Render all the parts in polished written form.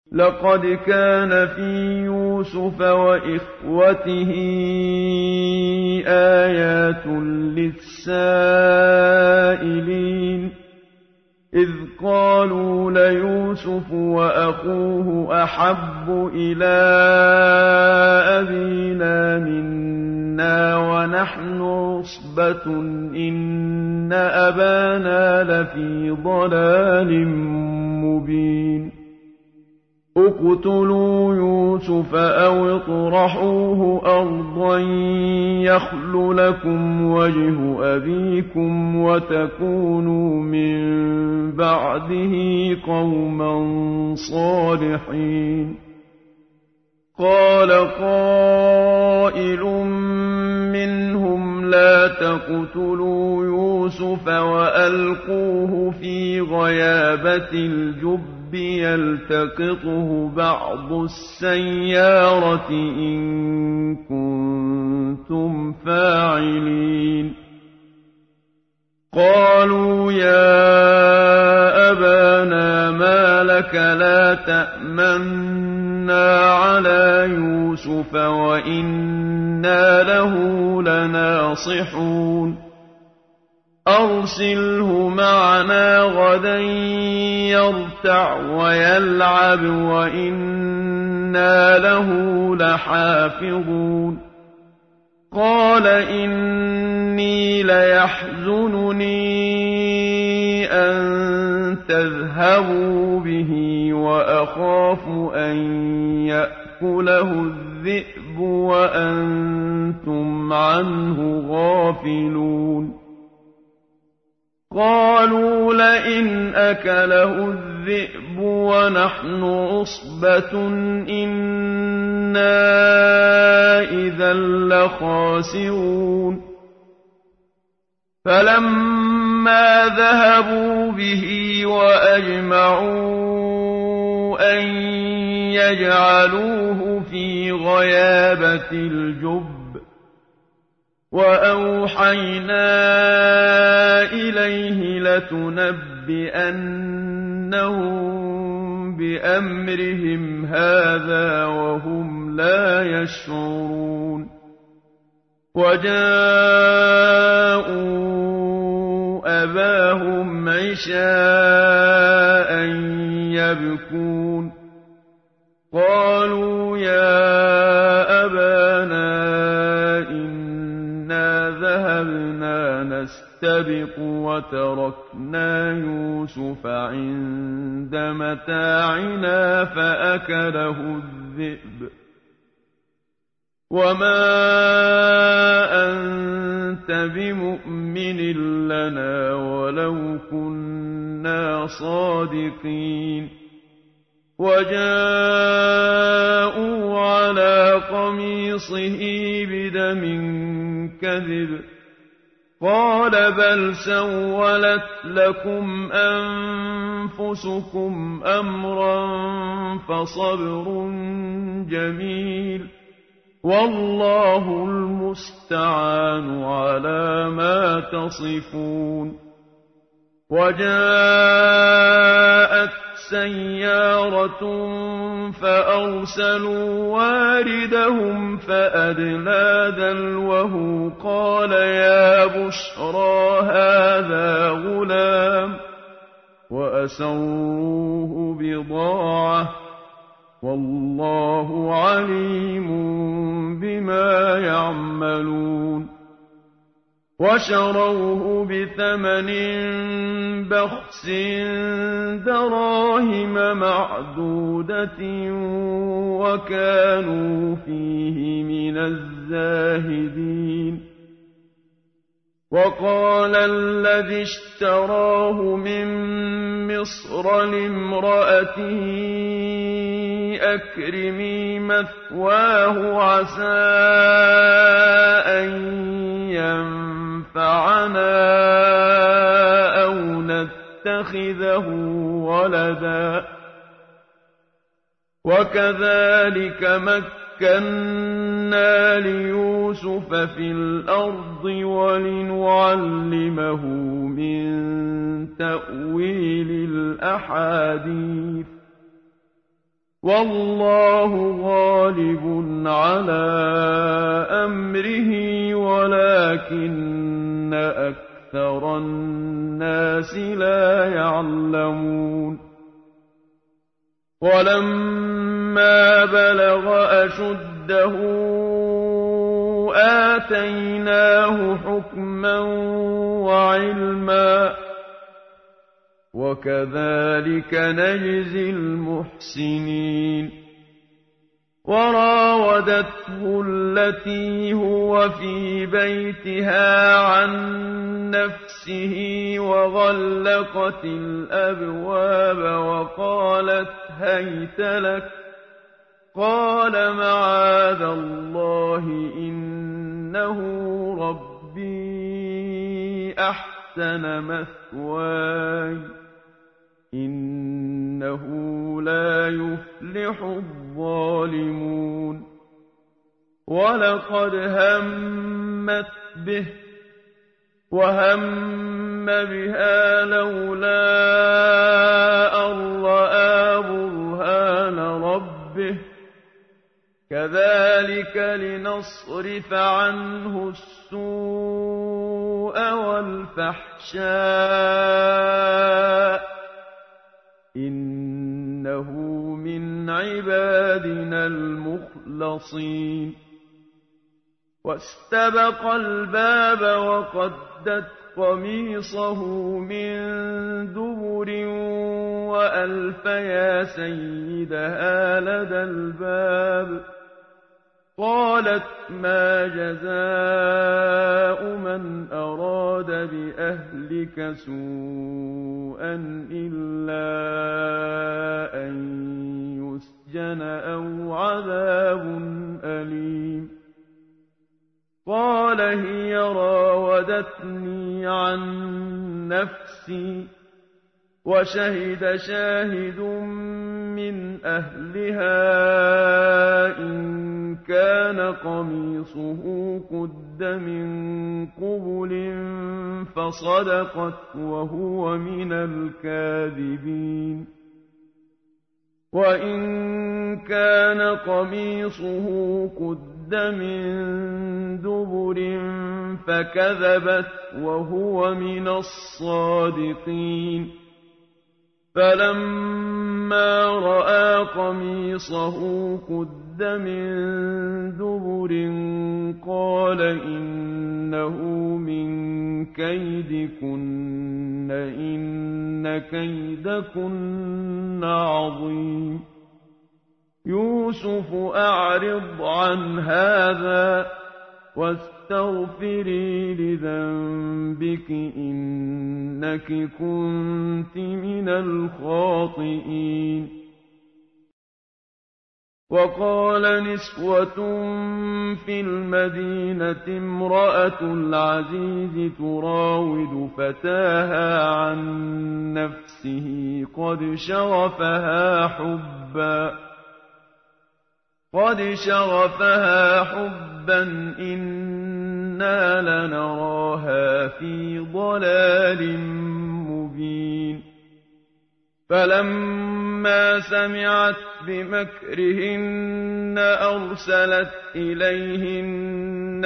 لقد كان في يوسف وإخوته آيات للسائلين إذ قالوا ليوسف وأخوه أحب إلى أبينا منا ونحن عصبة إن أبانا لفي ضلال مبين اقتلوا يوسف أو اطرحوه أرضا يخل لكم وجه أبيكم وتكونوا من بعده قوما صالحين قال قائل منهم لا تقتلوا يوسف وألقوه في غيابة الجب يلتقطه بعض السيارة إن كنتم فاعلين قالوا يا أبانا ما لك لا تأمنا على يوسف وإنا له لناصحون أرسله معنا غدا يرتع ويلعب وإنا له لحافظون قال إني ليحزنني أن تذهبوا به وأخاف أن يأكله الذئب وأنتم عنه غافلون قالوا لئن أكله الذئب ونحن عصبة إنا إذا لخاسرون فلما ذهبوا به وأجمعوا أن يجعلوه في غيابة الجب وأوحينا إليه لتنبئنهم بأمرهم هذا وهم لا يشعرون وجاءوا أباهم عشاء يبكون قالوا يا أبانا ذهبنا نستبق وتركنا يوسف عند متاعنا فأكله الذئب وما أنت بمؤمن لنا ولو كنا صادقين وجاءوا على قميصه بدم كذب قال بل سولت لكم أنفسكم أمرا فصبر جميل والله المستعان على ما تصفون وجاءت سيارة فأرسلوا واردهم فأدلى دلوه قال يا بشرى هذا غلام وأسروه بضاعة والله عليم بما يعملون وشروه بثمن بخس دراهم معدودة وكانوا فيه من الزاهدين وقال الذي اشتراه من مصر لامرأته أكرمي مثواه عسى أن ينفعنا أو نتخذه ولدا وكذلك مكنا ليوسف في الأرض ولنعلمه من تأويل الأحاديث وَاللَّهُ غَالِبٌ عَلَىٰ أَمْرِهِ وَلَٰكِنَّ أَكْثَرَ النَّاسِ لَا يَعْلَمُونَ وَلَمَّا بَلَغَ أَشُدَّهُ آتَيْنَاهُ حُكْمًا وَعِلْمًا ۚ وَكَذَٰلِكَ نَجْزِي الْمُحْسِنِينَ وَرَاوَدَتْهُ الَّتِي هُوَ فِي بَيْتِهَا عَن نَّفْسِهِ وَغَلَّقَتِ الْأَبْوَابَ وَقَالَتْ هَيْتَ لَكَ ۚ قَالَ مَعَاذَ اللَّهِ إِنَّهُ رَبِّي أَحْسَنَ مَثْوَايَ ۖ إِنَّهُ لَا يُفْلِحُ الظَّالِمُونَ وَلَقَدْ هَمَّتْ بِهِ وَهَمَّ بِهَا لَوْلَا أَن رَّأَىٰ بُرْهَانَ رَبِّهِ ۚ كَذَٰلِكَ لِنَصْرِفَ عَنْهُ السُّوءَ وَالْفَحْشَاءَ ۚ إِنَّهُ مِنْ عِبَادِنَا الْمُخْلَصِينَ وَاسْتَبَقَ الْبَابَ وَقَدَّتْ قَمِيصَهُ مِن دُبُرٍ وَأَلْفَ يَا سَيِّدَهَا لَدَى الْبَابِ ۚ قَالَتْ مَا جَزَاءُ مَنْ أَرَادَ بِأَهْلِكَ سُوءًا إِلَّا أَن يُسْجَنَ أَوْ عَذَابٌ أَلِيمٌ قَالَ هِيَ راوَدَتْنِي عَن نَّفْسِي ۚ وَشَهِدَ شَاهِدٌ مِّنْ أَهْلِهَا إِن كَانَ قَمِيصُهُ قُدَّ مِن قُبُلٍ فَصَدَقَتْ وَهُوَ مِنَ الْكَاذِبِينَ وَإِن كَانَ قَمِيصُهُ قُدَّ مِن دُبُرٍ فَكَذَبَتْ وَهُوَ مِنَ الصَّادِقِينَ فَلَمَّا رَأَىٰ قَمِيصَهُ قُدَّ مِن دُبُرٍ قَالَ إِنَّهُ مِن كَيْدِكُنَّ ۖ إِنَّ كَيْدَكُنَّ عَظِيمٌ يُوسُفُ أَعْرِضْ عَنْ هَٰذَا وَاسْتَغْفِرِي لِذَنبِكِ ۖ إِنَّكِ كُنتِ مِنَ الْخَاطِئِينَ وَقَالَ نِسْوَةٌ فِي الْمَدِينَةِ امْرَأَتُ الْعَزِيزِ تُرَاوِدُ فَتَاهَا عَن نَّفْسِهِ قَدْ شَغَفَهَا حُبًّا إِنَّا لَنَرَاهَا فِي ضَلَالٍ مُّبِينٍ فَلَمَّا سَمِعَتْ بِمَكْرِهِنَّ أَرْسَلَتْ إِلَيْهِنَّ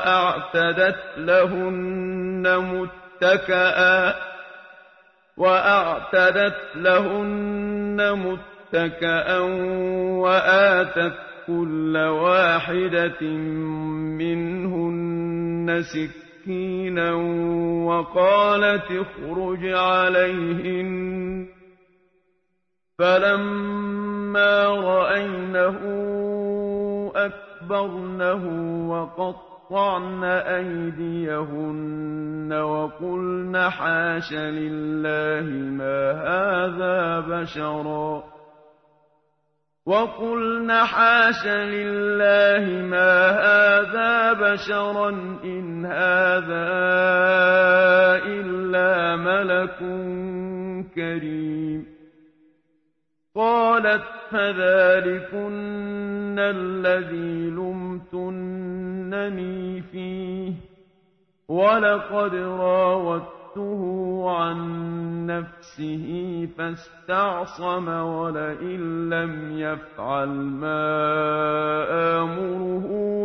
وَأَعْتَدَتْ لَهُنَّ مُتَّكَأً وَآتَتْ كُلَّ وَاحِدَةٍ مِّنْهُنَّ سِكِّينًا وَقَالَتِ اخْرُجْ عَلَيْهِنَّ ۖ فَلَمَّا رَأَيْنَهُ أَكْبَرْنَهُ وَقَطَّعْنَ أَيْدِيَهُنَّ وَقُلْنَ حَاشَ لِلَّهِ مَا هَٰذَا بَشَرًا إِنْ هَٰذَا إِلَّا مَلَكٌ كَرِيمٌ قَالَتْ فَذَٰلِكُنَّ الَّذِي لُمْتُنَّنِي فِيهِ ۖ وَلَقَدْ رَاوَدتُّهُ فراودته عن نفسه فاستعصم ولئن لم يفعل ما آمره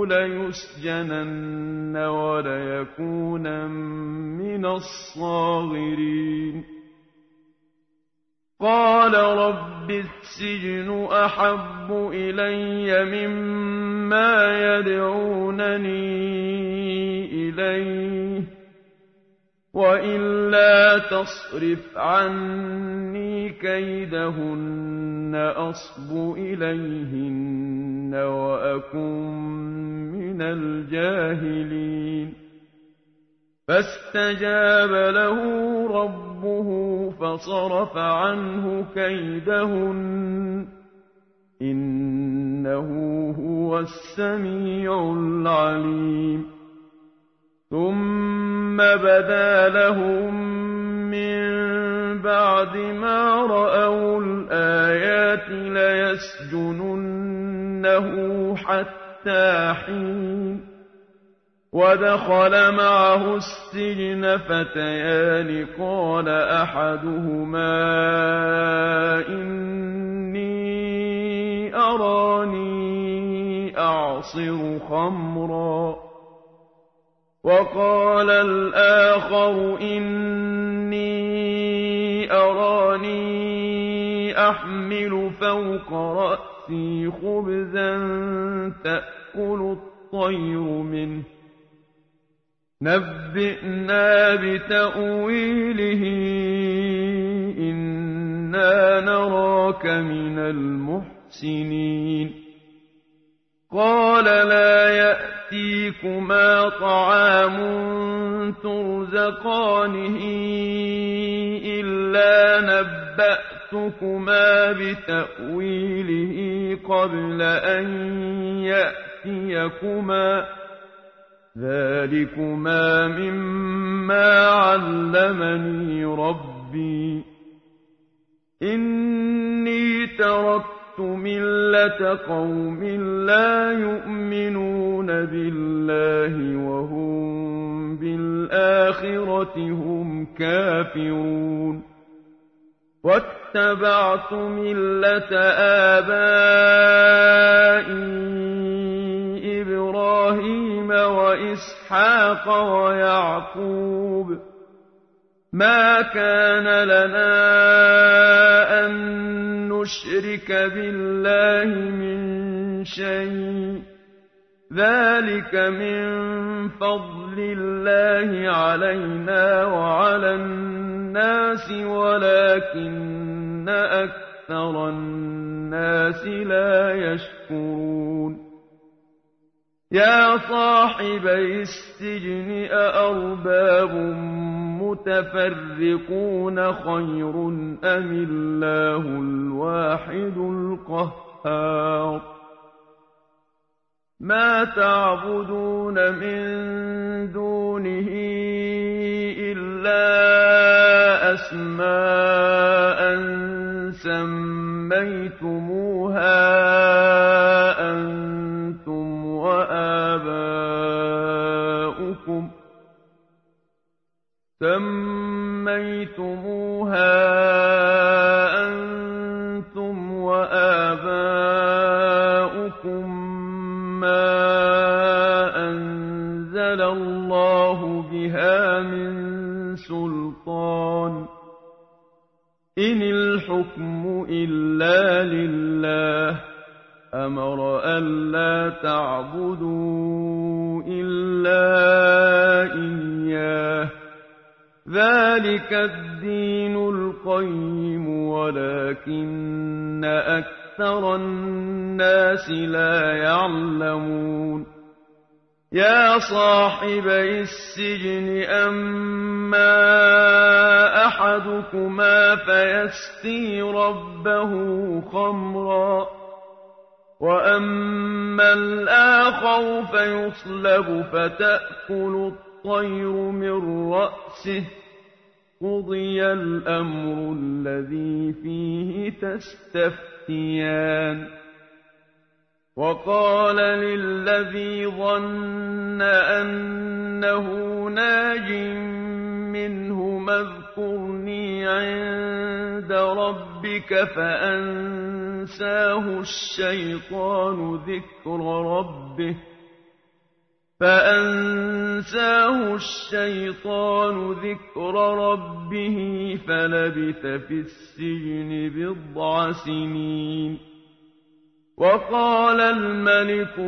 ليسجنن وليكونن من الصاغرين قال رب السجن أحب إلي مما يدعونني إليه وإلا تصرف عني كيدهن أصب إليهن وأكن من الجاهلين فاستجاب له ربه فصرف عنه كيدهن إنه هو السميع العليم ثم بدا لهم من بعد ما رأوا الآيات ليسجننه حتى حين ودخل معه السجن فتيان قال أحدهما إني أراني أعصر خمرا وقال الآخر إني أراني أحمل فوق رأسي خبزا تأكل الطير منه نبئنا بتأويله إنا نراك من المحسنين قال لا يأتيكما طعام ترزقانه إلا نبأتكما بتأويله قبل أن يأتيكما ذلكما مما علمني ربي إني تركت ملة قوم لا يؤمنون بالله وهم بالآخرة هم كافرون واتبعت ملة آبائي إبراهيم وإسحاق ويعقوب ما كان لنا أن نشرك بالله من شيء ذلك من فضل الله علينا وعلى الناس ولكن أكثر الناس لا يشكرون يا صاحبي السجن أأرباب متفرقون خير أم الله الواحد القهار ما تعبدون من دونه إلا أسماء سميتموها أنتم وآباؤكم ما أنزل الله بها من سلطان إن الحكم إلا لله أمر ألا تعبدوا إلا إياه ذلك الدين القيم ولكن أكثر الناس لا يعلمون يا صاحبي السجن أما أحدكما فيسقي ربه خمرا وأما الآخر فيصلب فتأكل الطير من رأسه قضي الأمر الذي فيه تستفتيان وقال للذي ظن أنه ناج منهما ثم اذكرني عند ربك فأنساه الشيطان ذكر ربه فلبث في السجن بضع سنين. وقال الملك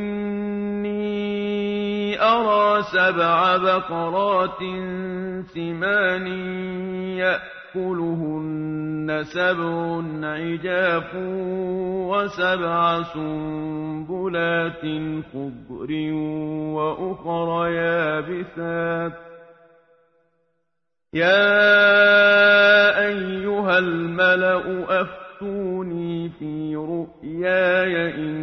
إني أرى 7 بقرات سمان يأكلهن 7 عجاف و7 سنبلات خضر وأخر يابسات يا أيها الملأ أفتوني في رؤياي إن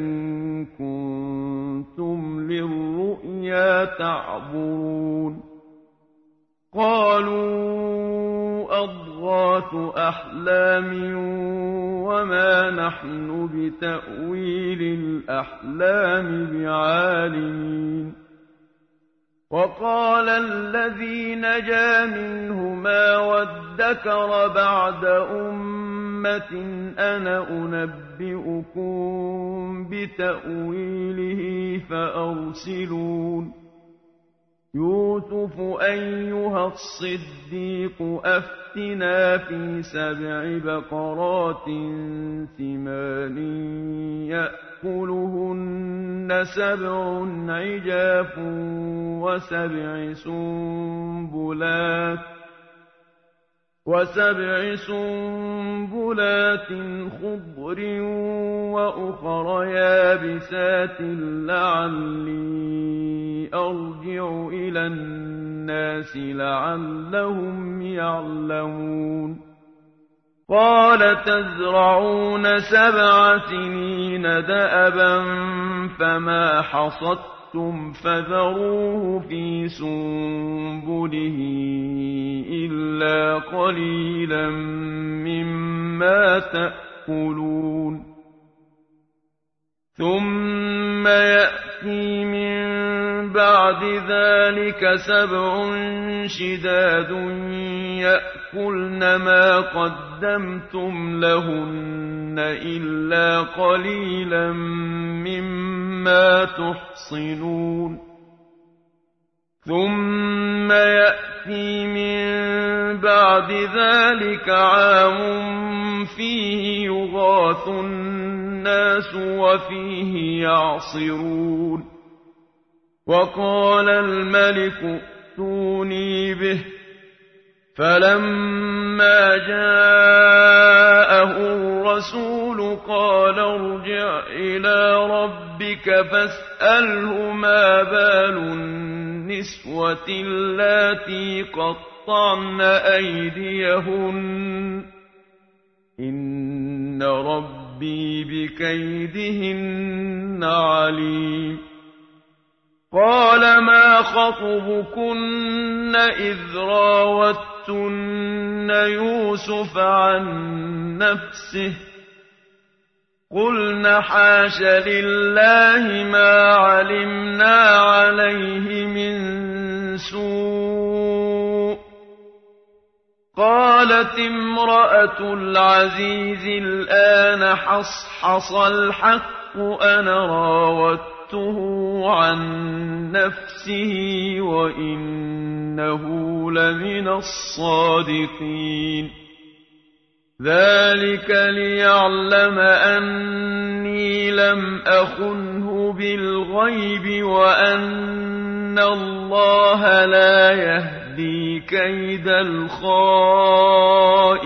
كنتم للرؤيا تعبرون. قالوا أضغاث أحلام وما نحن بتأويل الأحلام بعالمين. وقال الذي نجا منهما وادكر بعد أمة أنا أنبئكم بتأويله فأرسلون. يوسف أيها الصديق أفتنا في 7 بقرات سمان يأكلهن 7 عجاف و7 سنبلات خضر وأخر يابسات لعلي أرجع إلى الناس لعلهم يعلمون. قال تزرعون 7 سنين دأبا فما حصدتم فذروه في سنبله إلا قليلا مما تأكلون. ثم يأتي من بعد ذلك 7 شداد يأكلن ما قدمتم لهن إلا قليلا مما تحصنون. ثم يأتي من بعد ذلك عام فيه يغاث الناس وفيه يعصرون. وقال الملك ائتوني به. فلما جاءه الرسول قال ارجع إلى ربك فاسأله ما بال النسوة اللاتي قطعن أيديهن إن ربي بكيدهن عليم. قال ما خطبكن إذ راوتن يوسف عن نفسه قلن حاش لله ما علمنا عليه من سوء. قالت امرأة العزيز الآن حصحص الحق أنا راودته عن نفسه وإنه لمن الصادقين. ذلك ليعلم أني لم أخنه بالغيب وأن الله لا يهدي كيد الخائنين.